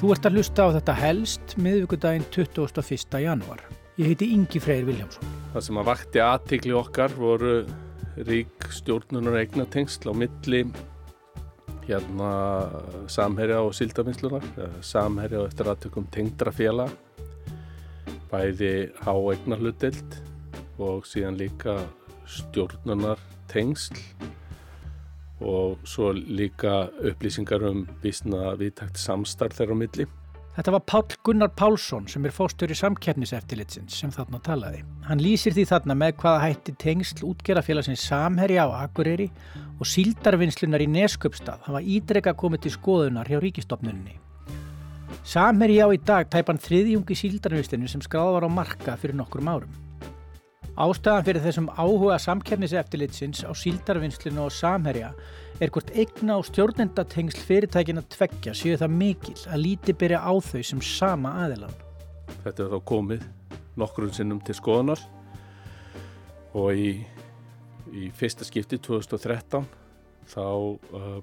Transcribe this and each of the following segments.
Þú ert að hlusta á þetta helst miðvikudaginn 21. janúar. Ég heiti Ingi Freyr Vilhjálmsson. Það sem að vakti athygli okkar voru rík stjórnunar eignatengsl á milli Samherja og Síldarvinnslunnar, Samherja og eftir atvikum tengdra félaga, bæði háeignarhlutdeild og síðan líka stjórnunar tengsl og svo líka upplýsingar býsna víðtækt samstarf þeirra á milli. Þetta var Páll Gunnar Pálsson sem forstjóri Samkeppniseftirlitsins sem þarna talaði. Hann lýsir því þarna með hvaða hætti tengsl útgerðarfélagsins Samherja á Akureyri og Síldarvinnslunnar í Neskaupstað hafa ítrekað komið til skoðunar hjá ríkisstofnuninni. Samherja á í dag tæpan þriðjung í Síldarvinnslunni sem skráð var á markað fyrir nokkrum árum. Ástæðan fyrir þessum áhuga Samkeppniseftirlitsins á Síldarvinnslunni og Samherja hvort eigna- og stjórnendatengsl fyrirtækjanna tveggja séu það mikil að lítið beri á þau sem sama aðilann. Þetta þá komið nokkrum sinnum til skoðunar og í fyrsta skipti 2013 þá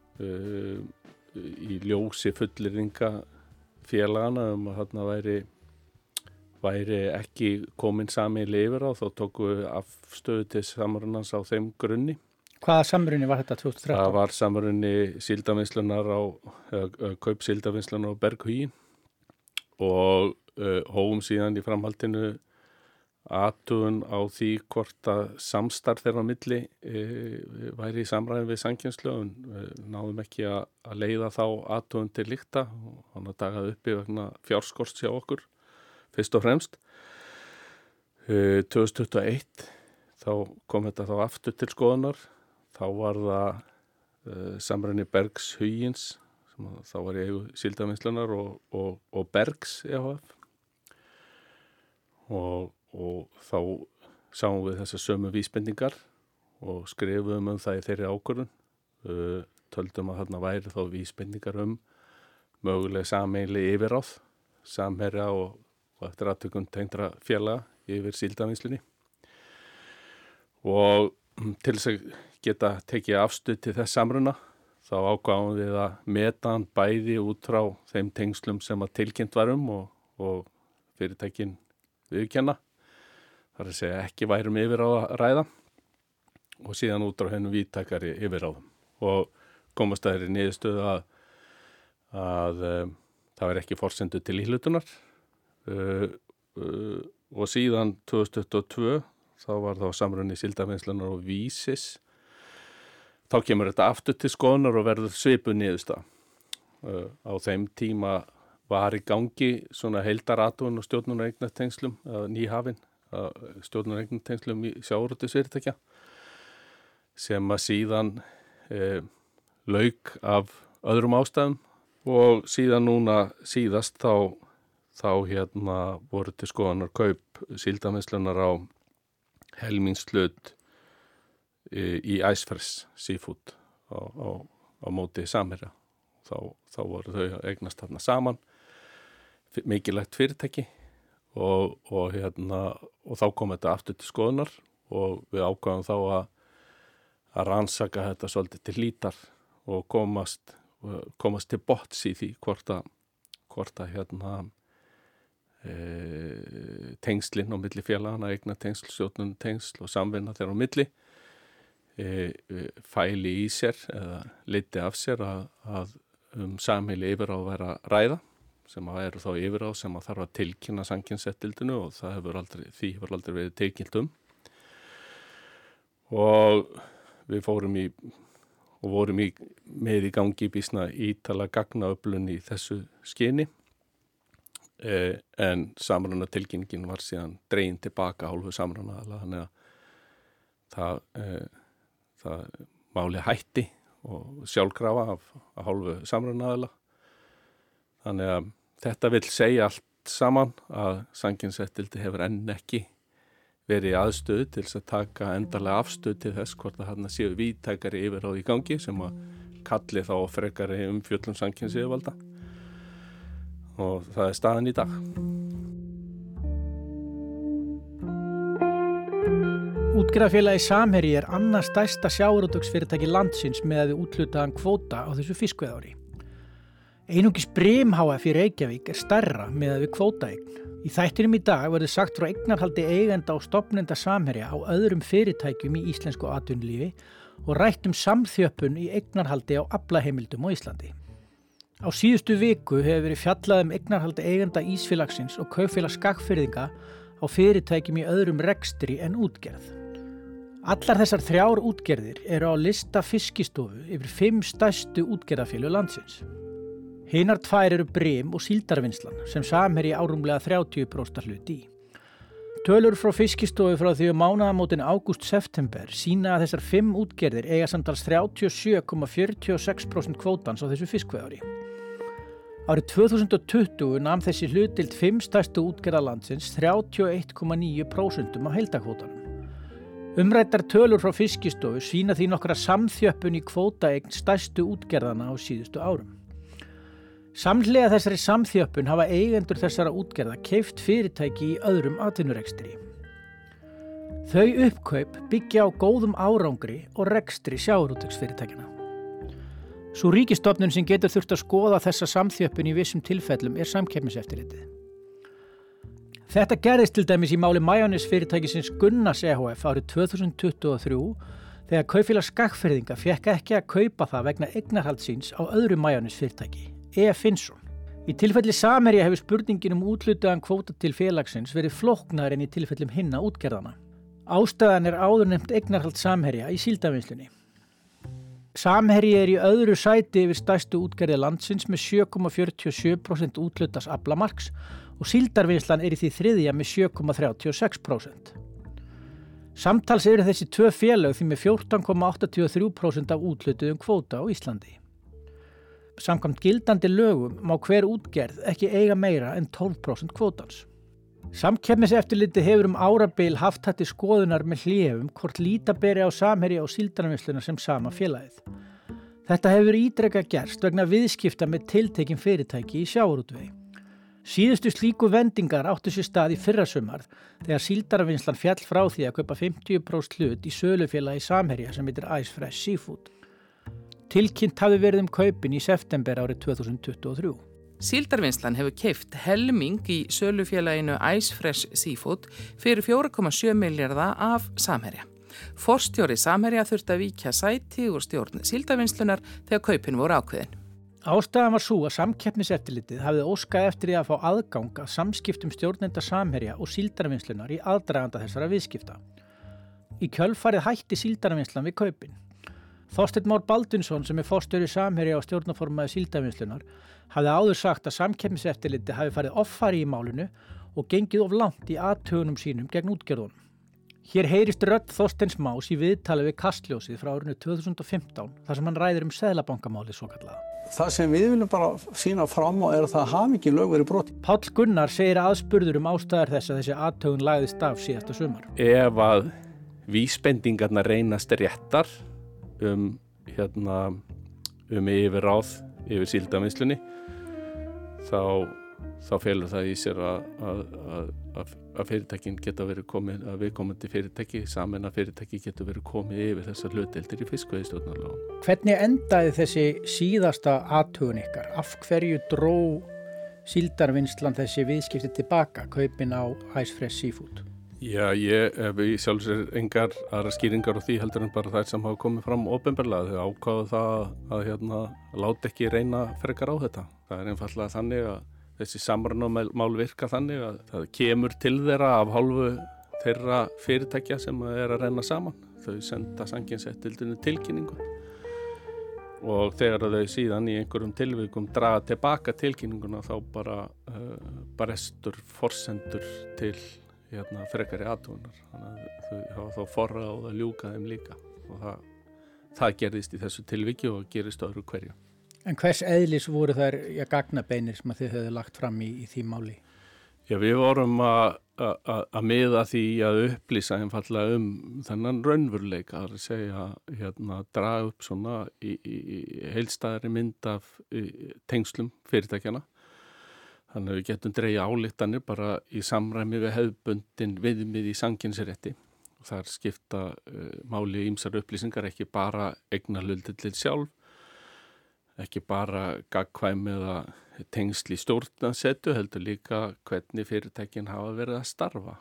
í ljósi fullyrðinga félagana að þarna væri ekki komin sameiginlega yfir á, þá tókum við afstöðu til samrunans á þeim grunni. Hvaða samruni var þetta 2013? Það var samruni Síldarvinnslunnar kaup Síldarvinnslunnar á Berghuginn og hófum síðan í framhaldinu athugun á því hvort að samstarf þeirra á milli væri í samræmi við samkeppnislög. Náðum ekki að leiða þá athugun til lykta og hann dagaði uppi vegna fjárskorts hjá okkur fyrst og fremst. 2021 þá kom þetta þá aftur til skoðunar. Þá var það samruni Bergshugins sem þá var í eigu Síldarvinnslunnar og Bergs EHF og þá sáum við þessar sömu vísbendingar og skrifuðum það í þeirri ákvörðun. Töldum að þarna væri þá vísbendingar mögulega sameiginlega yfirráð Samherja og eftir atvikum tengdra félaga yfir Síldarvinnslunni. Og til þess að geta tekið afstöð til þess samruna þá ákváðum við að meta hann bæði út frá þeim tengslum sem að tilkynnt var og fyrirtækin viðurkenna. Það að segja ekki værum yfirráð að ræða og síðan út frá hennum víðtækari yfirráðum og komast að þeirri niðurstöðu að það var ekki forsendu til íhlutunar og síðan 2022 þá var þá samruni Síldarvinnslunnar og Vísis. Þá kemur þetta aftur til skoðunar og verður svipuð niðurstaða. Á þeim tíma var í gangi svona heildarathugun og stjórnunar eignatengslum nýhafin, stjórnunar eignatengslum í sjávarútvegsfyrirtækja sem að síðan lauk af öðrum ástæðum og síðan núna síðast þá voru til skoðunar kaup Síldarvinnslunnar á helmingshlut í Icefish Seafood á móti Samherja. Þá voru þau að eignast þarna saman, mikilvægt fyrirtæki og þá kom þetta aftur til skoðunar og við ákváðum þá að rannsaka þetta svolítið til hlítar og komast til botns í því hvort að tengslin á milli félagana, eignatengsl, stjórnunartengsl og samvinna þeirra á milli fæli í sér eða leiddi af sér að sameiginlega yfirráð væri að ræða sem að eru þá yfirráð sem að þarf að tilkynna samkeppniseftirlitinu og því hefur aldrei verið tilkynnt og við vorum með í gangi býsna ítalega gagnaöflun í þessu skyni en samruna tilkynningin var síðan dregin tilbaka hálfu samruna þannig að það máli hætti og sjálfkrafa af hálfu samrunaaðila. Þannig að þetta vill segja allt saman að samkeppniseftirlitið hefur enn ekki verið í aðstöðu til þess að taka endanlega afstöðu til þess hvort að þarna séu víðtækari yfirráð í gangi sem að kalli þá frekari umfjöllun samkeppnisyfirvalda og það staðan í dag. Útgerðarfélagið Samherji annað stærsta sjávarútvegsfyrirtæki landsins með að við úthlutaðan kvóta á þessu fiskveiðári. Einungis Brim HF í Reykjavík stærra miðað við kvótaeign. Í þættinum í dag verður sagt frá eignarhaldi eigenda og stofnenda Samherja á öðrum fyrirtækjum í íslensku atvinnulífi og rætt samþjöppun í eignarhaldi á aflaheimildum á Íslandi. Á síðustu viku hefur verið fjallað eignarhaldi eigenda Ísfélagsins og Kaupfélags Skagfirðinga á fyrirtækjum í öðrum rekstri en útgerð. Allar þessar 3 útgerðir eru á lista Fiskistofu yfir 5 stærstu útgerðafélög landsins. Hinar 2 eru Brim og Síldarvinnslan sem Samherji á rúmlega 30% hlut í. Tölur frá Fiskistofu frá því mánaðamótin ágúst-september sýna að þessar 5 útgerðir eiga samtals 37,46% kvótans á þessu fiskveiðári. Árið 2020 nam þessi hlutdeild 5 stærstu útgerða landsins 31,9% af heildarkvótanum. Umræddar tölur frá Fiskistofu sýna því nokkra samþjöppun í kvótaeign stærstu útgerðana á síðustu árum. Samhliða þessari samþjöppun hafa eigendur þessara útgerða keypt fyrirtæki í öðrum atvinnurekstri. Þau uppkaup byggja á góðum árangri og rekstri sjávarútvegsfyrirtækjanna. Sú ríkisstofnun sem getur þurft að skoða þessa samþjöppun í vissum tilfellum Samkeppniseftirlitið. Þetta gerðist til dæmis í máli majónesfyrirtækisins Gunnars EHF árið 2023 þegar Kaupfélag Skagfirðinga fékk ekki að kaupa það vegna eignarhalds síns á öðru majónesfyrirtæki, Finnsson. Í tilfelli Samherja hefur spurningin úthlutaðan kvóta til félagsins verið flóknari en í tilfellum hinna útgerðana. Ástæðan áðurnefnt eignarhald Samherja í síldarvinnslunni. Samherji í öðru sæti yfir stærstu útgerði landsins með 7,47% úthlutaðs aflamarks og Síldarvinnslan í því þriðja með 7,36%. Samtals eru þessi 2 félög því með 14,83% af úthlutuðum kvóta á Íslandi. Samkvæmt gildandi lögum má hver útgerð ekki eiga meira en 12% kvótans. Samkeppniseftirlitið hefur árabil haft þetta skoðunar með hléum hvort líta beri á Samherja og Síldarvinnsluna sem sama félagið. Þetta hefur ítrekað gerst vegna viðskipta með tiltekin fyrirtæki í sjávarútvegi. Síðustu slíku vendingar áttu sér stað í fyrrasumar þegar Síldarvinnslan fjall frá því að kaupa 50% hlut í sölufélagi Samherja sem heitir Ice Fresh Seafood. Tilkynnt hafi verið kaupin í september árið 2023. Síldarvinnslan hefur keypt helming í sölufélaginu Ice Fresh Seafood fyrir 4,7 milljarða af Samherja. Forstjóri Samherja þurfti að víkja sæti úr stjórn Síldarvinnslunar þegar kaupin voru ákveðin. Ástæðan var sú að Samkeppniseftirlitið hafði óskað eftir því að fá aðgang að samskiptum stjórnenda Samherja og Síldarvinnslunnar í aðdraganda þessara viðskipta. Í kjölfarið hætti Síldarvinnslan við kaupin. Þorsteinn Már Baldvinsson sem forstjóri Samherja og stjórnarformaður Síldarvinnslunnar hafði áður sagt að Samkeppniseftirlitið hafi farið offari í málinu og gengið of langt í athugunum sínum gegn útgerðunum. Hér heyrist rödd Þorsteins Más í viðtali við Kastljósið frá árinu 2015 þar sem hann ræðir seðlabankamálið svokallaða. Það sem við viljum bara sýna fram á er að það hafi ekki lög verið brotið. Páll Gunnar segir aðspurður ástæður þess að þessi athugun lagðist af síðasta sumar. Ef að vísbendingarnar reynast réttar yfirráð yfir Síldarvinnslunni þá felur það í sér að fyrirtækin geta verið komið, að viðkomandi fyrirtæki, sameina fyrirtæki getur verið komið yfir þessar hlutdeildir í fiskveiðistjórnarlögum. Hvernig endaði þessi síðasta athugun ykkar? Af hverju dró Síldarvinnslan þessi viðskipti tilbaka, kaupin á Ice Fresh Seafood? Já, ég hef í sjálfsög engar aðra skýringar á því heldur en bara þær sem hafa komið fram opinberlega. Þau ákváðu það að láta ekki reyna frekar á þetta. Það er einfaldlega þannig að þessi samrunamál virka þannig að það kemur til þeirra af hálfu þeirra fyrirtækja sem er að renna saman. Þau senda Samkeppniseftirlitinu tilkynningu og þegar þau síðan í einhverjum tilvikum draga tilbaka tilkynninguna þá bara brestur forsendur til frekari athugunar. Þannig að þau hafa þá forrað á að ljúka þeim líka og það gerðist í þessu tilviki og gerist öðru hverju. En hvers eðlis voru þær gagnabeinir sem þið höfðu lagt fram í því máli? Já, við vorum að miða því að upplýsa einfallega þennan raunveruleika, það er að segja draga upp svona í heildstæðari mynd af tengslum fyrirtækjana. Þannig að við getum dregið ályktanir bara í samræmi við hefðbundin viðmið í samkeppnisrétti. Þar skipta máli ýmsar upplýsingar, ekki bara eignarhlutdeildin sjálf, ekki bara gagnkvæm eða tengsl í stjórnarsetu, heldur líka hvernig fyrirtækin hafa verið að starfa.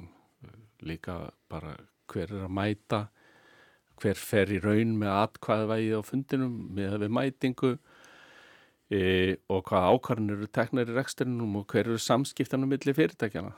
Líka bara hver að mæta, hver fer í raun með atkvæðavægi á fundinum, með við mætingu og hvað ákvarðanir eru teknar í rekstrinum og hver eru samskiptanum milli fyrirtækjana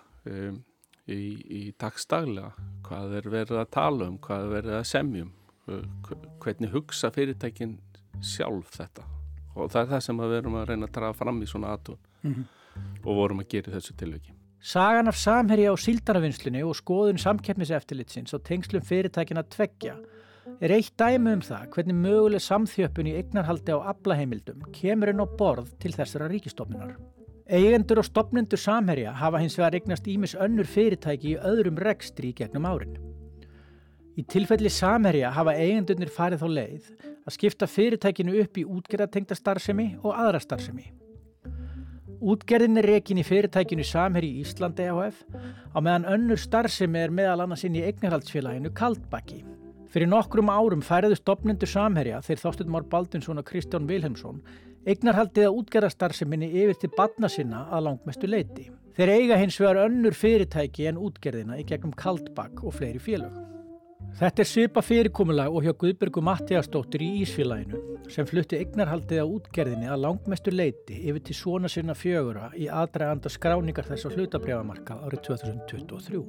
í dagsdaglega, hvað verið að tala hvað verið að semjum, hvernig hugsa fyrirtækin sjálf þetta. Og það það sem við erum að reyna að draga fram í svona athugun og vorum að gera í þessu tilviki. Sagan af Samherja og síldaravinnslunni og skoðun samkeppniseftirlitsins og tengslum fyrirtækina tveggja eitt dæmi það hvernig möguleg samþjöppun í eignarhaldi á aflaheimildum kemur inn á borð til þessara ríkisstofnunar. Eigendur og stofnendur Samherja hafa hins vegar eignast ýmis önnur fyrirtæki í öðrum rekstri í gegnum árin. Í tilfelli Samherja hafa eigendurnir farið þá leið að skipta fyrirtækinu upp í útgerðartengda starfsemi og aðra starfsemi. Útgerðin rekin í fyrirtækinu Samherji Íslandi EHF á meðan önnur starfsemi meðal annars inn í eignarhaldsfélaginu Kaldbaki. Fyrir nokkrum árum færðu stofnendur Samherja, þeir Þorsteinn Már Baldvinsson og Kristján Vilhelmsson, eignarhaldið að útgerðarstarfseminni yfir til barna sinna að langmestu leyti. Þeir eiga hins vegar önnur fyrirtæki en útgerðina í gegnum Kaldbak og fleiri félög. Þetta svipa fyrirkomulag og hjá Guðbjörgu Matthíasdóttur í Ísfélaginu sem flutti eignarhaldið á útgerðinni að langmestu leyti yfir til sona sinna 4 í aðdraganda skráningar þess á hlutabréfamarkað árið 2023.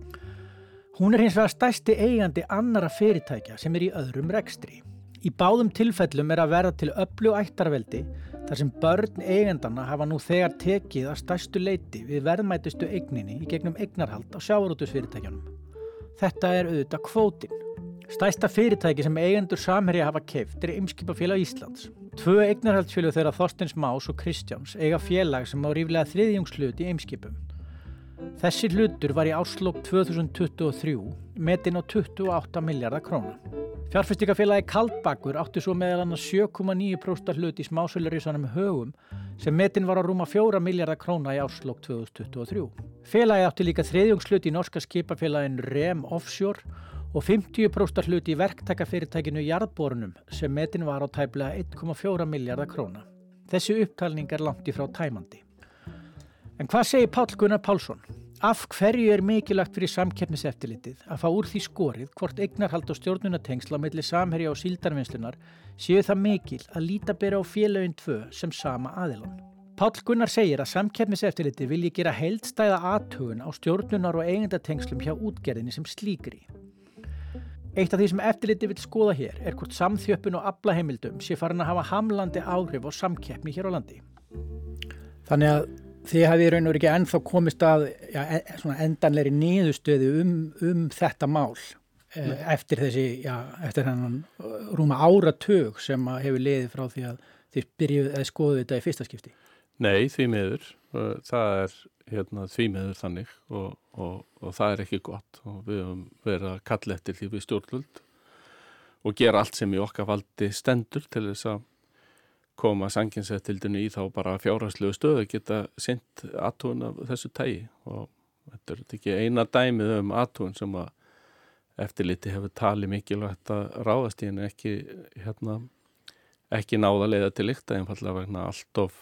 Hún hins vegar stærsti eigandi annarra fyrirtækja sem í öðrum rekstri. Í báðum tilfellum að verða til öflug ættarveldi þar sem börn eigendanna hafa nú þegar tekið að stærstu leyti við verðmætustu eigninni í gegnum eignarhald á sjávarútvegsfyrirtækjunum. Þetta auðvitað kvótinn. Stærsta fyrirtæki sem eigendur Samherja hafa keypt Eimskipafélag Íslands. 2 eignarhaldsfélög þeirra Þorsteins Más og Kristjáns eiga félag sem á ríflega þriðjungshlut í Eimskipum. Þessi hlutur var í árslok 2023 metinn á 28 milljarða króna. Fjárfestingafélagi Kaldbakur átti svo meðal annars 7,9% hlut í smásölurísanum Högum sem metinn var á rúma 4 milljarða króna í árslok 2023. Félagið átti líka þriðjungshlut í norska skipafélaginu REM Offshore og 50% hlut í verktakafyrirtækinu Jarðborunum sem metinn var á tæplega 1,4 milljarða króna. Þessi upptalning langt í frá tæmandi. En hvað segir Páll Gunnar Pálsson? Af hverju mikilvægt fyrir samkeppniseftirlitið að fá úr því skorið hvort eignarhald og stjórnunatengsl á milli Samherja og síldarvinnslunar séu það mikil að líta bera á félögin 2 sem sama aðilann? Páll Gunnar segir að samkeppniseftirlitið vilji gera heildstæða athugun á stjórnunar- og eigendatengslum hjá útgerðinni sem slíkri. Eitt af því sem eftirlitið vill skoða hér hvort samþjöppun og aflaheimildum sé farin að hafa hamlandi áhrif á samkeppni hér á landi. Þannig að þið hafið í raun og veru ekki ennþá komist að svona endanlegri niðurstöðu þetta mál eftir þennan rúma áratug sem hefur liðið frá því að þið byrjuð að skoða þetta í fyrsta skipti. Nei, því miður. Það því miður þannig og það ekki gott og við höfum verið að kalla eftir því við stjórnvöld og gera allt sem í okkar valdi stendur til þess að koma samkeppniseftirlitinu í þá bara fjárhagslegu stöðu geta sinnt athugun af þessu tagi og þetta ekki eina dæmið athugun sem að eftirliti hefur talið mikilvægt að ráðast í en ekki náða leiða til lykta einfallega vegna allt of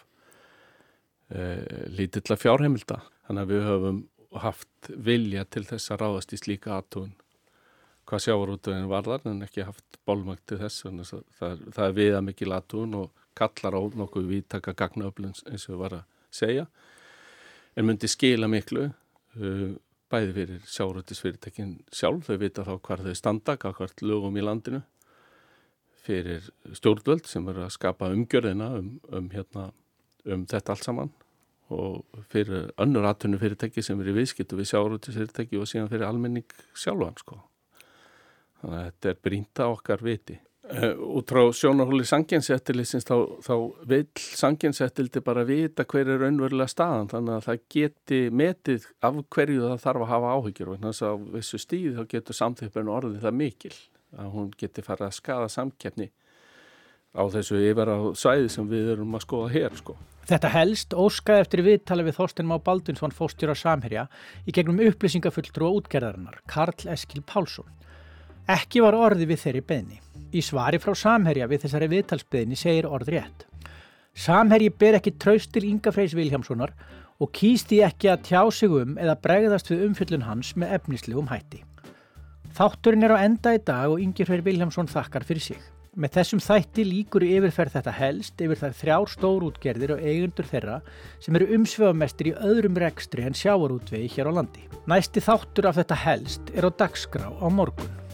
lítilla fjárheimilda. Þannig að við höfum haft vilja til þess að ráðast í slíka athugun hvað sjávarútveginn varðar en ekki haft bolmagn til þess. Það viðamikil athugun og kallar á nokkuð víðtæka gagnaöflun eins og var að segja en myndi skila miklu bæði fyrir sjávarútvegsfyrirtækin sjálf, þau vita þá hvar þau standa gagnvart lögum í landinu fyrir stjórnvöld sem eru að skapa umgjörðina þetta allt saman og fyrir önnur atvinnufyrirtæki sem eru í viðskiptum við sjávarútvegsfyrirtæki og síðan fyrir almenning sjálfan Þannig að þetta brýnt að okkar viti. Út frá sjónarhóli samkeppniseftirlitsins þá vill samkeppniseftirlitið bara vita hver raunverulega staðan þannig að það geti metið af hverju það þarf að hafa áhyggjur og þess að þessu stíði þá getur samþjöppun orðið það mikil að hún geti farið að skaða samkeppni á þessu yfir á svæði sem við erum að skoða hér Þetta helst óskaði eftir viðtali við Þorstein Má Baldvinsson forstjóra Samherja í gegnum upplýsingafulltrúa útgerðarinnar Karl Eskil Pálsson. Ekki var orðið við þeirri beiðni. Í svari frá Samherja við þessari viðtalsbeiðni segir orðrétt. Samherji ber ekki traust til Inga Freys Vilhjálmssonar og kýst því ekki að tjá sig eða bregðast við umfjöllun hans með efnislegum hætti. Þátturinn á enda í dag og Ingi Freyr Vilhjálmsson þakkar fyrir sig. Með þessum þætti lýkur yfirferð þetta helst yfir þær 3 stórútgerðir og eigendur þeirra sem eru umsvifamestir í öðrum rekstri en sjávarútvegi hér á landi. Næsti þáttur af þetta helst á dagskrá á morgun.